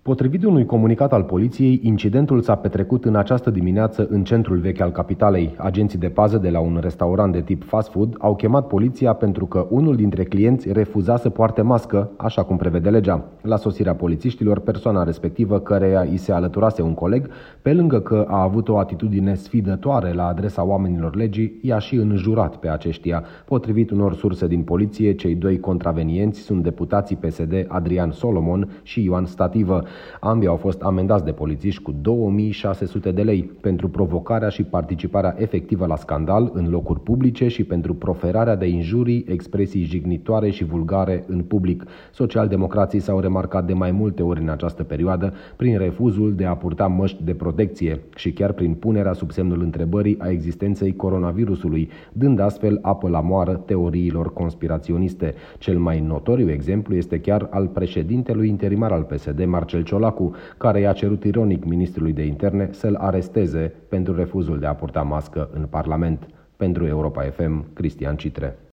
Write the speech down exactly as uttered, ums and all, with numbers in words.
Potrivit unui comunicat al poliției, incidentul s-a petrecut în această dimineață în centrul vechi al capitalei. Agenții de pază de la un restaurant de tip fast food au chemat poliția pentru că unul dintre clienți refuza să poarte mască, așa cum prevede legea. La sosirea polițiștilor, persoana respectivă, căreia îi se alăturase un coleg, pe lângă că a avut o atitudine sfidătoare la adresa oamenilor legii, i-a și înjurat pe aceștia. Potrivit unor surse din poliție, cei doi contravenienți sunt deputații P S D Adrian Solomon și Ioan Stativă. Ambii au fost amendați de polițiști cu două mii șase sute de lei pentru provocarea și participarea efectivă la scandal în locuri publice și pentru proferarea de injurii, expresii jignitoare și vulgare în public. Socialdemocrații s-au remarcat de mai multe ori în această perioadă prin refuzul de a purta măști de protecție și chiar prin punerea sub semnul întrebării a existenței coronavirusului, dând astfel apă la moară teoriilor conspiraționiste. Cel mai notoriu exemplu este chiar al președintelui interimar al P S D, Marcel Ciolacu, care i-a cerut ironic ministrului de interne să-l aresteze pentru refuzul de a purta mască în Parlament. Pentru Europa F M, Cristian Citre.